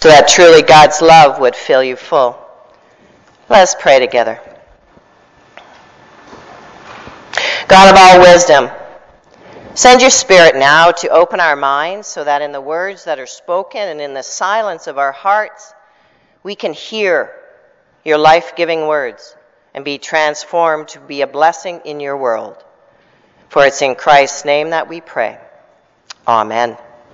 so that truly God's love would fill you full. Let us pray together. God of all wisdom, send your Spirit now to open our minds so that in the words that are spoken and in the silence of our hearts, we can hear your life-giving words and be transformed to be a blessing in your world. For it's in Christ's name that we pray. Amen.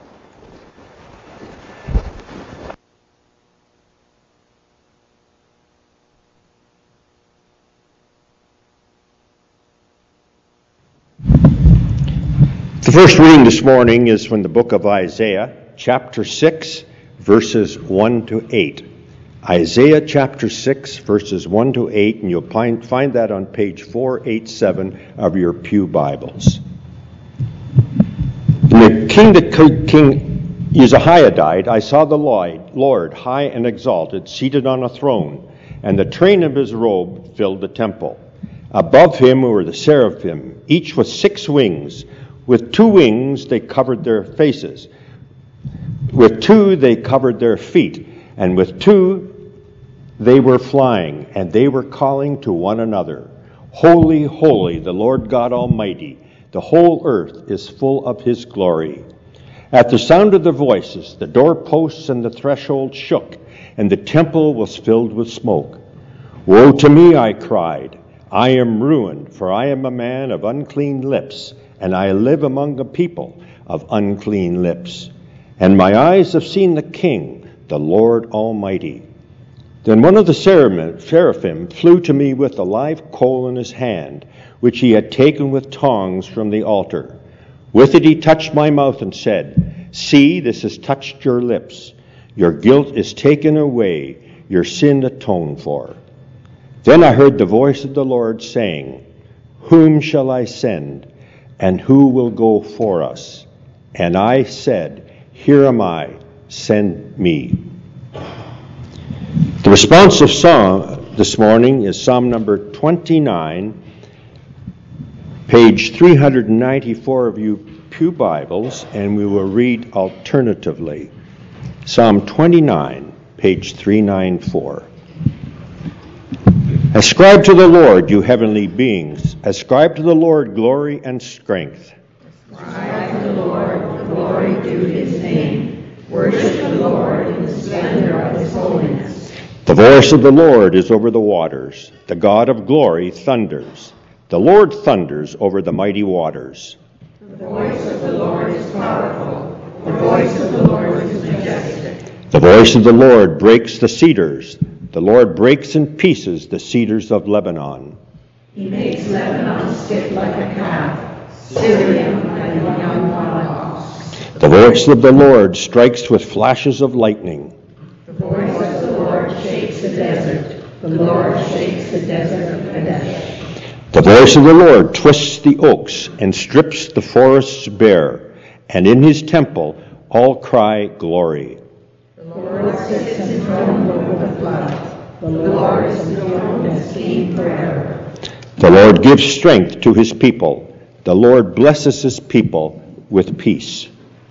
The first reading this morning is from the book of Isaiah, chapter 6, verses 1 to 8. Isaiah chapter 6, verses 1 to 8, and you'll find that on page 487 of your pew Bibles. In the King Uzziah died, I saw the Lord high and exalted, seated on a throne, and the train of his robe filled the temple. Above him were the seraphim, each with 6 wings. With 2 wings they covered their faces. With 2 they covered their feet. And with 2 they were flying, and they were calling to one another, Holy, holy, the Lord God Almighty. The whole earth is full of his glory. At the sound of their voices, the doorposts and the threshold shook, and the temple was filled with smoke. Woe to me, I cried. I am ruined, for I am a man of unclean lips, and I live among a people of unclean lips. And my eyes have seen the King, the Lord Almighty. Then one of the seraphim flew to me with a live coal in his hand, which he had taken with tongs from the altar. With it he touched my mouth and said, See, this has touched your lips. Your guilt is taken away, your sin atoned for. Then I heard the voice of the Lord saying, Whom shall I send? And who will go for us? And I said, Here am I, send me. The responsive psalm this morning is Psalm number 29, page 394 of you pew Bibles, and we will read alternatively. Psalm 29, page 394. Ascribe to the Lord, you heavenly beings. Ascribe to the Lord glory and strength. Ascribe to the Lord glory due his name. Worship the Lord in the splendor of his holiness. The voice of the Lord is over the waters. The God of glory thunders. The Lord thunders over the mighty waters. The voice of the Lord is powerful. The voice of the Lord is majestic. The voice of the Lord breaks the cedars. The Lord breaks in pieces the cedars of Lebanon. He makes Lebanon stiff like a calf, Syrian like a young wild ox. The voice of the Lord strikes with flashes of lightning. The voice of the Lord shakes the desert. The Lord shakes the desert of Kadesh. The voice of the Lord twists the oaks and strips the forests bare, and in his temple all cry glory. The Lord sits enthroned over the flood. The Lord is enthroned as king forever. The Lord gives strength to his people. The Lord blesses his people with peace.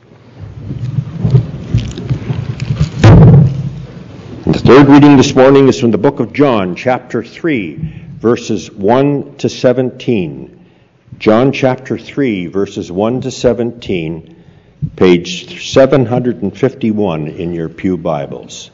And the third reading this morning is from the book of John, chapter 3, verses 1 to 17. John chapter 3, verses 1 to 17, page 751 in your pew Bibles.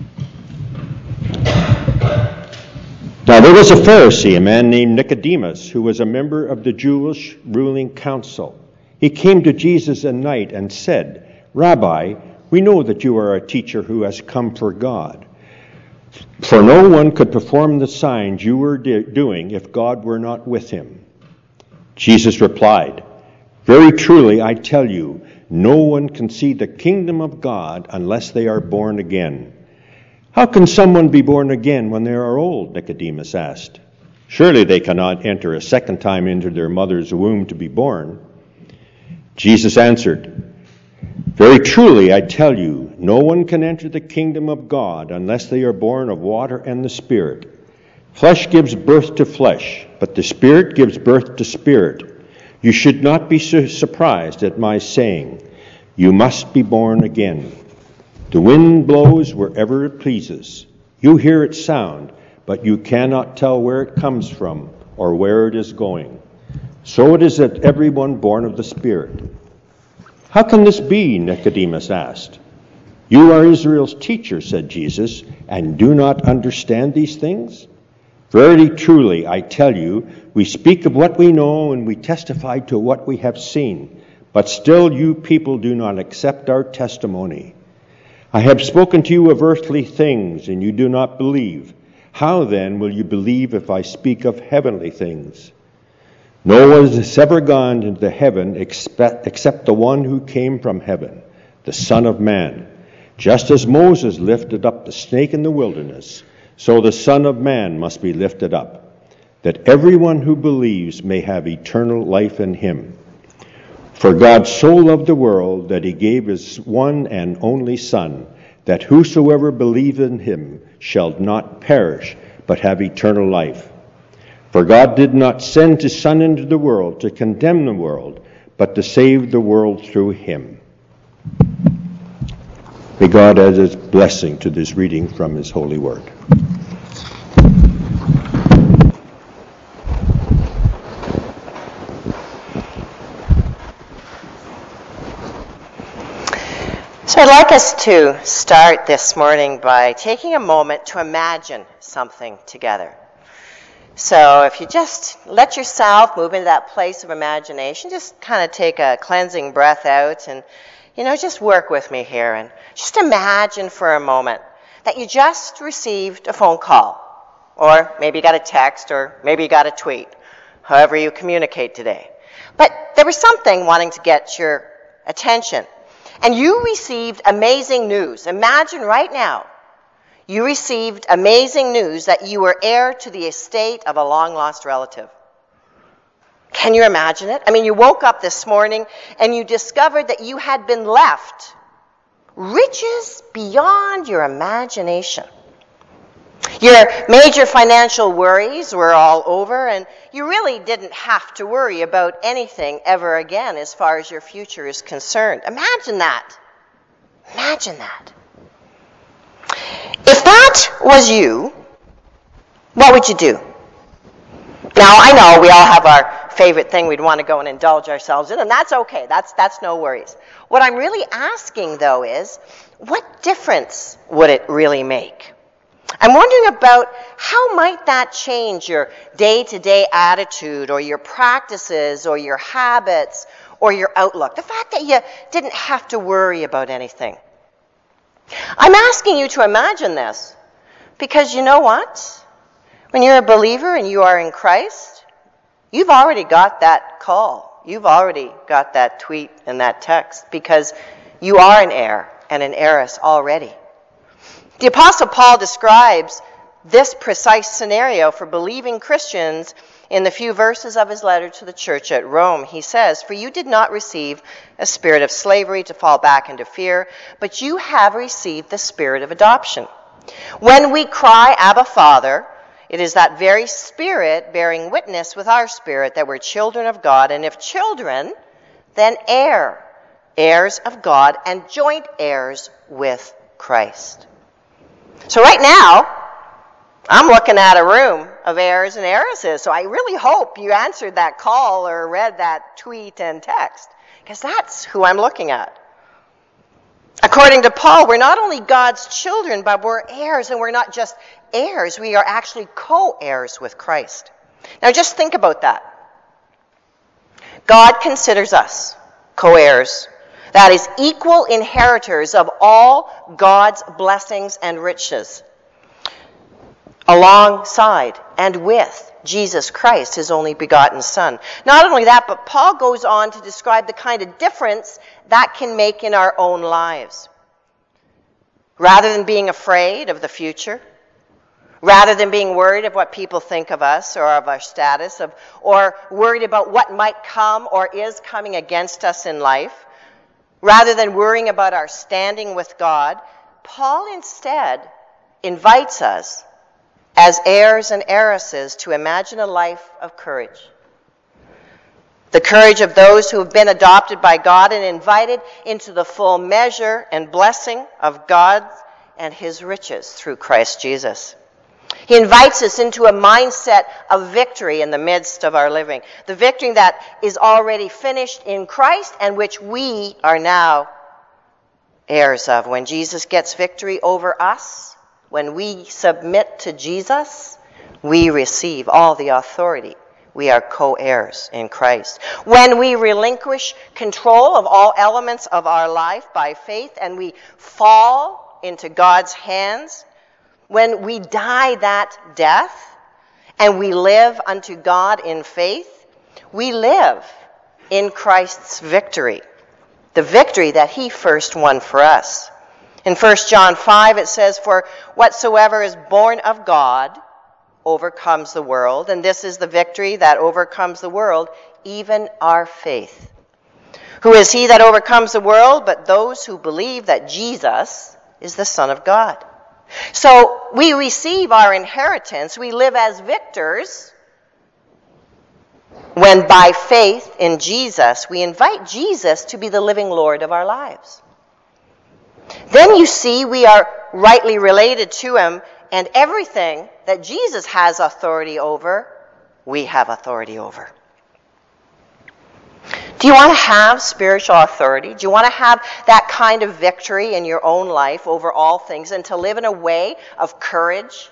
Now there was a Pharisee, a man named Nicodemus, who was a member of the Jewish ruling council. He came to Jesus at night and said, Rabbi, we know that you are a teacher who has come from God. For no one could perform the signs you were doing if God were not with him. Jesus replied, Very truly I tell you, no one can see the kingdom of God unless they are born again. How can someone be born again when they are old? Nicodemus asked. Surely they cannot enter a second time into their mother's womb to be born. Jesus answered, Very truly I tell you, no one can enter the kingdom of God unless they are born of water and the Spirit. Flesh gives birth to flesh, but the Spirit gives birth to spirit. You should not be surprised at my saying, You must be born again. The wind blows wherever it pleases. You hear its sound, but you cannot tell where it comes from or where it is going. So it is that everyone born of the Spirit. How can this be? Nicodemus asked. You are Israel's teacher, said Jesus, and do not understand these things? Verily, truly, I tell you, we speak of what we know and we testify to what we have seen, but still you people do not accept our testimony. I have spoken to you of earthly things, and you do not believe. How then will you believe if I speak of heavenly things? No one has ever gone into heaven except the one who came from heaven, the Son of Man. Just as Moses lifted up the snake in the wilderness, so the Son of Man must be lifted up, that everyone who believes may have eternal life in him. For God so loved the world that he gave his one and only Son, that whosoever believes in him shall not perish, but have eternal life. For God did not send his Son into the world to condemn the world, but to save the world through him. May God add his blessing to this reading from his holy word. So I'd like us to start this morning by taking a moment to imagine something together. So if you just let yourself move into that place of imagination, just kind of take a cleansing breath out and, just work with me here. And just imagine for a moment that you just received a phone call, or maybe you got a text, or maybe you got a tweet, however you communicate today. But there was something wanting to get your attention. And you received amazing news. Imagine right now, you received amazing news that you were heir to the estate of a long-lost relative. Can you imagine it? I mean, you woke up this morning and you discovered that you had been left riches beyond your imagination. Your major financial worries were all over, and you really didn't have to worry about anything ever again as far as your future is concerned. Imagine that. Imagine that. If that was you, what would you do? Now, I know we all have our favorite thing we'd want to go and indulge ourselves in, and that's okay. That's no worries. What I'm really asking, though, is what difference would it really make? I'm wondering about how might that change your day-to-day attitude or your practices or your habits or your outlook. The fact that you didn't have to worry about anything. I'm asking you to imagine this because you know what? When you're a believer and you are in Christ, you've already got that call. You've already got that tweet and that text because you are an heir and an heiress already. The Apostle Paul describes this precise scenario for believing Christians in the few verses of his letter to the church at Rome. He says, "For you did not receive a spirit of slavery to fall back into fear, but you have received the spirit of adoption. When we cry, 'Abba, Father,' it is that very Spirit bearing witness with our spirit that we're children of God, and if children, then heirs of God and joint heirs with Christ." So right now, I'm looking at a room of heirs and heiresses, so I really hope you answered that call or read that tweet and text, because that's who I'm looking at. According to Paul, we're not only God's children, but we're heirs, and we're not just heirs, we are actually co-heirs with Christ. Now just think about that. God considers us co-heirs. That is, equal inheritors of all God's blessings and riches, alongside and with Jesus Christ, his only begotten Son. Not only that, but Paul goes on to describe the kind of difference that can make in our own lives. Rather than being afraid of the future, rather than being worried of what people think of us or of our status, or worried about what might come or is coming against us in life, rather than worrying about our standing with God, Paul instead invites us as heirs and heiresses to imagine a life of courage. The courage of those who have been adopted by God and invited into the full measure and blessing of God and his riches through Christ Jesus. He invites us into a mindset of victory in the midst of our living. The victory that is already finished in Christ and which we are now heirs of. When Jesus gets victory over us, when we submit to Jesus, we receive all the authority. We are co-heirs in Christ. When we relinquish control of all elements of our life by faith and we fall into God's hands, when we die that death and we live unto God in faith, we live in Christ's victory, the victory that he first won for us. In 1 John 5 it says, "For whatsoever is born of God overcomes the world, and this is the victory that overcomes the world, even our faith. Who is he that overcomes the world but those who believe that Jesus is the Son of God?" So we receive our inheritance. We live as victors when by faith in Jesus we invite Jesus to be the living Lord of our lives. Then you see we are rightly related to him, and everything that Jesus has authority over, we have authority over. Do you want to have spiritual authority? Do you want to have that kind of victory in your own life over all things and to live in a way of courage?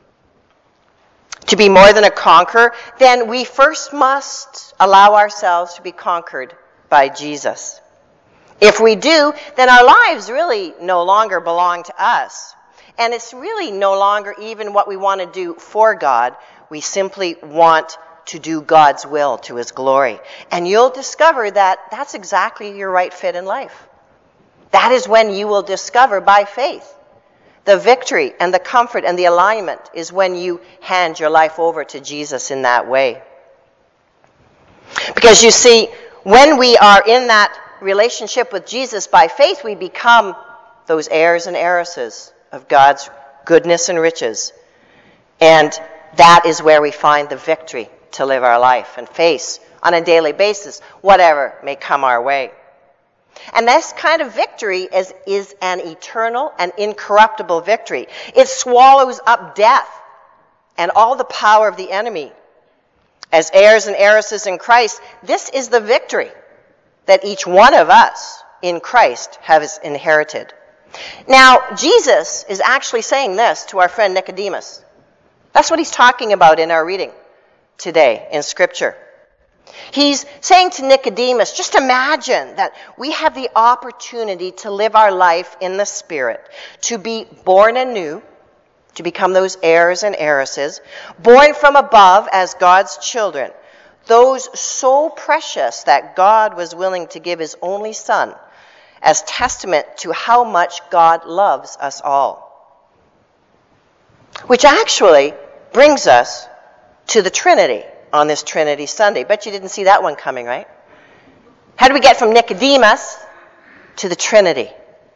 To be more than a conqueror? Then we first must allow ourselves to be conquered by Jesus. If we do, then our lives really no longer belong to us. And it's really no longer even what we want to do for God. We simply want to do God's will to his glory. And you'll discover that that's exactly your right fit in life. That is when you will discover by faith the victory and the comfort and the alignment is when you hand your life over to Jesus in that way. Because you see, when we are in that relationship with Jesus by faith, we become those heirs and heiresses of God's goodness and riches. And that is where we find the victory to live our life and face on a daily basis whatever may come our way. And this kind of victory is an eternal and incorruptible victory. It swallows up death and all the power of the enemy. As heirs and heiresses in Christ, this is the victory that each one of us in Christ has inherited. Now, Jesus is actually saying this to our friend Nicodemus. That's what he's talking about in our reading today in Scripture. He's saying to Nicodemus, just imagine that we have the opportunity to live our life in the Spirit, to be born anew, to become those heirs and heiresses, born from above as God's children, those so precious that God was willing to give his only Son as testament to how much God loves us all. Which actually brings us to the Trinity on this Trinity Sunday. Bet you didn't see that one coming, right? How do we get from Nicodemus to the Trinity?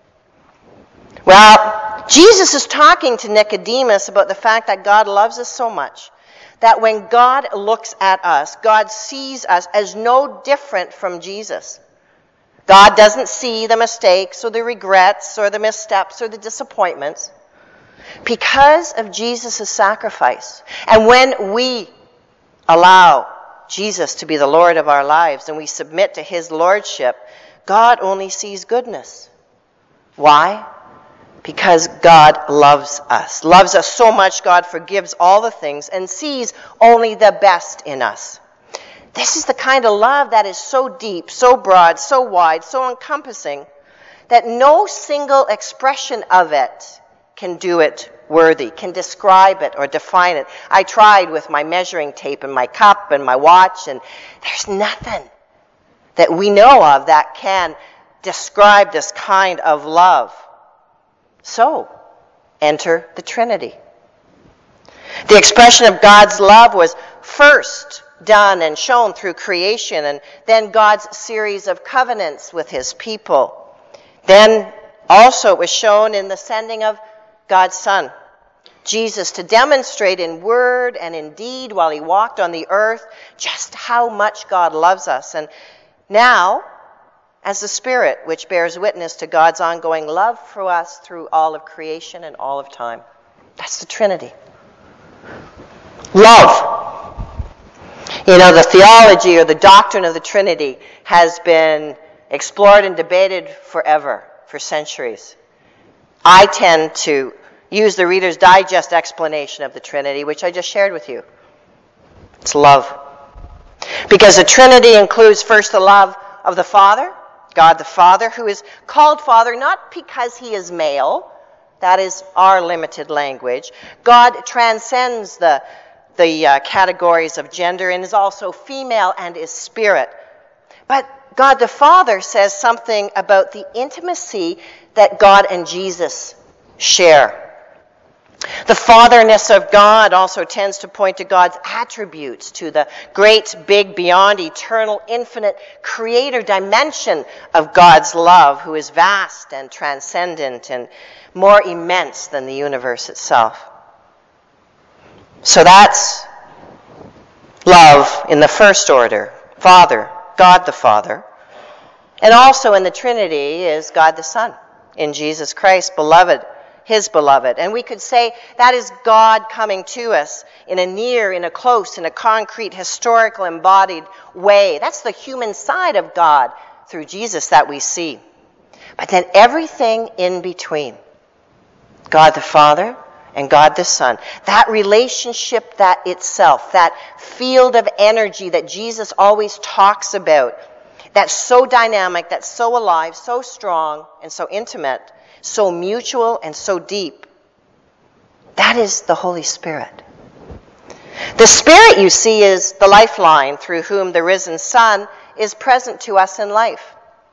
Well, Jesus is talking to Nicodemus about the fact that God loves us so much that when God looks at us, God sees us as no different from Jesus. God doesn't see the mistakes or the regrets or the missteps or the disappointments because of Jesus' sacrifice. And when we allow Jesus to be the Lord of our lives and we submit to his lordship, God only sees goodness. Why? Because God loves us so much. God forgives all the things and sees only the best in us. This is the kind of love that is so deep, so broad, so wide, so encompassing that no single expression of it can do it worthy, can describe it or define it. I tried with my measuring tape and my cup and my watch, and there's nothing that we know of that can describe this kind of love. So, enter the Trinity. The expression of God's love was first done and shown through creation, and then God's series of covenants with his people. Then also it was shown in the sending of God's Son Jesus to demonstrate in word and in deed while he walked on the earth just how much God loves us. And now, as the Spirit, which bears witness to God's ongoing love for us through all of creation and all of time. That's the Trinity. Love. You know, the theology or the doctrine of the Trinity has been explored and debated forever, for centuries. I tend to use the Reader's Digest explanation of the Trinity, which I just shared with you. It's love. Because the Trinity includes first the love of the Father, God the Father, who is called Father not because he is male, that is our limited language. God transcends the categories of gender and is also female and is spirit. But God the Father says something about the intimacy that God and Jesus share. The fatherness of God also tends to point to God's attributes, to the great, big, beyond, eternal, infinite, creator dimension of God's love, who is vast and transcendent and more immense than the universe itself. So that's love in the first order. Father, God the Father. And also in the Trinity is God the Son, in Jesus Christ, beloved, his beloved. And we could say that is God coming to us in a near, in a close, in a concrete, historical, embodied way. That's the human side of God through Jesus that we see. But then everything in between, God the Father and God the Son, that relationship, that itself, that field of energy that Jesus always talks about, that's so dynamic, that's so alive, so strong, and so intimate, so mutual and so deep. That is the Holy Spirit. The Spirit, you see, is the lifeline through whom the risen Son is present to us in life.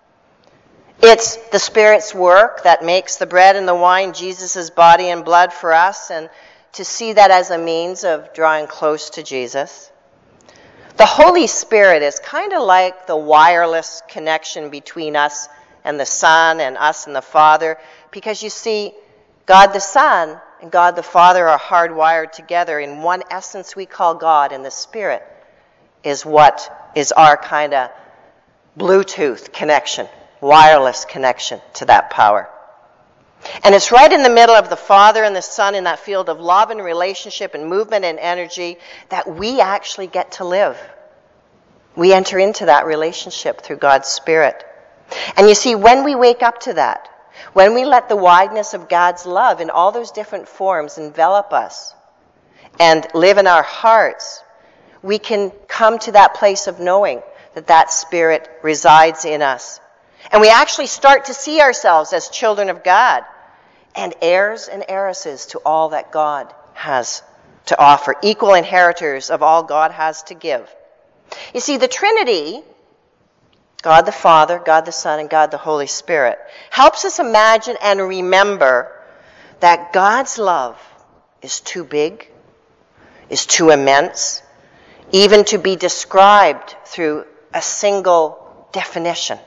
It's the Spirit's work that makes the bread and the wine Jesus' body and blood for us, and to see that as a means of drawing close to Jesus. The Holy Spirit is kind of like the wireless connection between us and the Son and us and the Father, because you see, God the Son and God the Father are hardwired together in one essence we call God, and the Spirit is what is our kind of Bluetooth connection, wireless connection to that power. And it's right in the middle of the Father and the Son in that field of love and relationship and movement and energy that we actually get to live. We enter into that relationship through God's Spirit. And you see, when we wake up to that, when we let the wideness of God's love in all those different forms envelop us and live in our hearts, we can come to that place of knowing that that Spirit resides in us. And we actually start to see ourselves as children of God and heirs and heiresses to all that God has to offer, equal inheritors of all God has to give. You see, the Trinity, God the Father, God the Son, and God the Holy Spirit, helps us imagine and remember that God's love is too big, is too immense, even to be described through a single definition.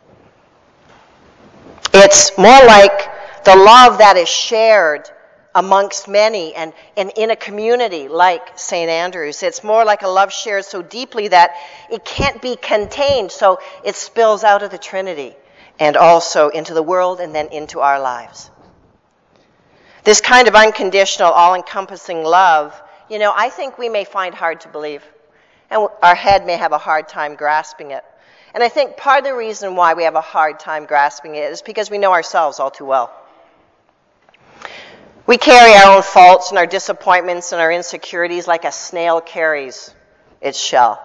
It's more like the love that is shared amongst many and in a community like St. Andrew's. It's more like a love shared so deeply that it can't be contained, so it spills out of the Trinity and also into the world and then into our lives. This kind of unconditional, all-encompassing love, I think we may find hard to believe, and our head may have a hard time grasping it. And I think part of the reason why we have a hard time grasping it is because we know ourselves all too well. We carry our own faults and our disappointments and our insecurities like a snail carries its shell.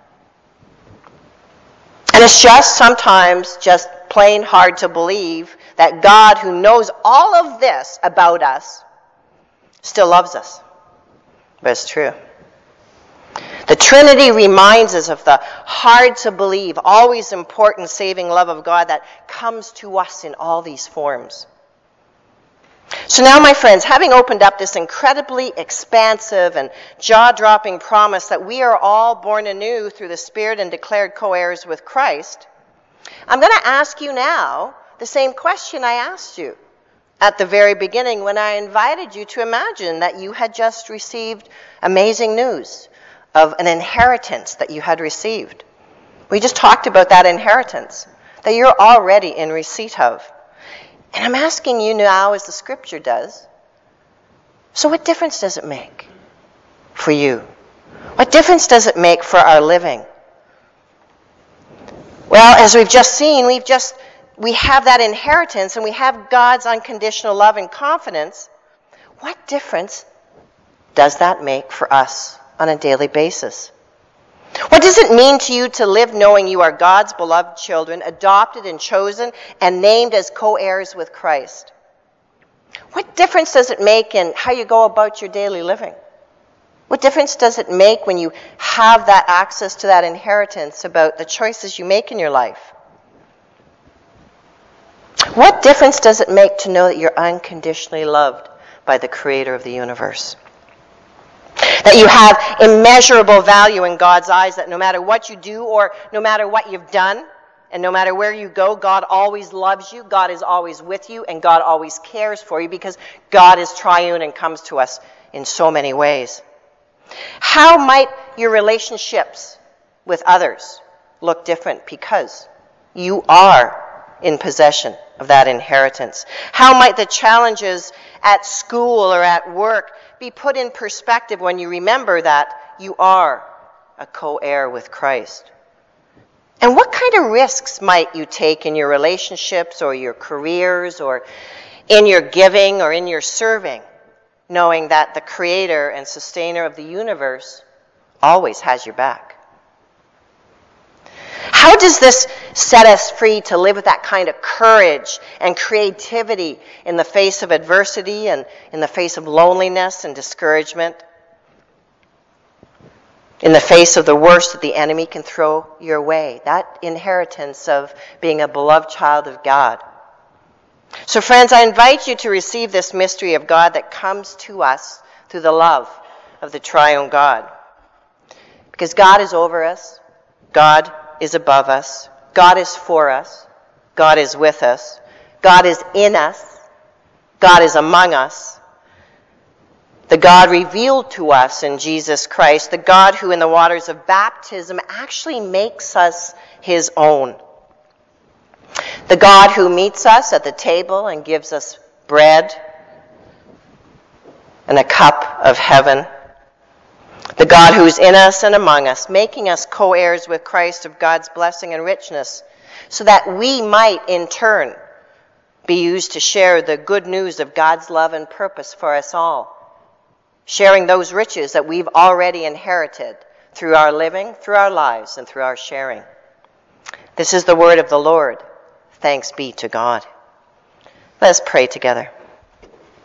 And it's just sometimes just plain hard to believe that God, who knows all of this about us, still loves us. But it's true. The Trinity reminds us of the hard-to-believe, always important saving love of God that comes to us in all these forms. So now, my friends, having opened up this incredibly expansive and jaw-dropping promise that we are all born anew through the Spirit and declared co-heirs with Christ, I'm going to ask you now the same question I asked you at the very beginning when I invited you to imagine that you had just received amazing news of an inheritance that you had received. We just talked about that inheritance that you're already in receipt of. And I'm asking you now, as the Scripture does, so what difference does it make for you? What difference does it make for our living? Well, as we've just seen, we have that inheritance and we have God's unconditional love and confidence. What difference does that make for us on a daily basis? What does it mean to you to live knowing you are God's beloved children, adopted and chosen and named as co-heirs with Christ? What difference does it make in how you go about your daily living? What difference does it make when you have that access to that inheritance about the choices you make in your life? What difference does it make to know that you're unconditionally loved by the Creator of the universe? That you have immeasurable value in God's eyes, that no matter what you do or no matter what you've done and no matter where you go, God always loves you, God is always with you, and God always cares for you because God is triune and comes to us in so many ways. How might your relationships with others look different because you are in possession of that inheritance? How might the challenges at school or at work be put in perspective when you remember that you are a co-heir with Christ? And what kind of risks might you take in your relationships or your careers or in your giving or in your serving, knowing that the Creator and Sustainer of the universe always has your back? How does this set us free to live with that kind of courage and creativity in the face of adversity and in the face of loneliness and discouragement? In the face of the worst that the enemy can throw your way, that inheritance of being a beloved child of God. So friends, I invite you to receive this mystery of God that comes to us through the love of the triune God. Because God is over us, God is above us, God is for us, God is with us, God is in us, God is among us. The God revealed to us in Jesus Christ, the God who in the waters of baptism actually makes us his own. The God who meets us at the table and gives us bread and a cup of heaven. The God who's in us and among us, making us co-heirs with Christ of God's blessing and richness, so that we might in turn be used to share the good news of God's love and purpose for us all. Sharing those riches that we've already inherited through our living, through our lives, and through our sharing. This is the word of the Lord. Thanks be to God. Let us pray together.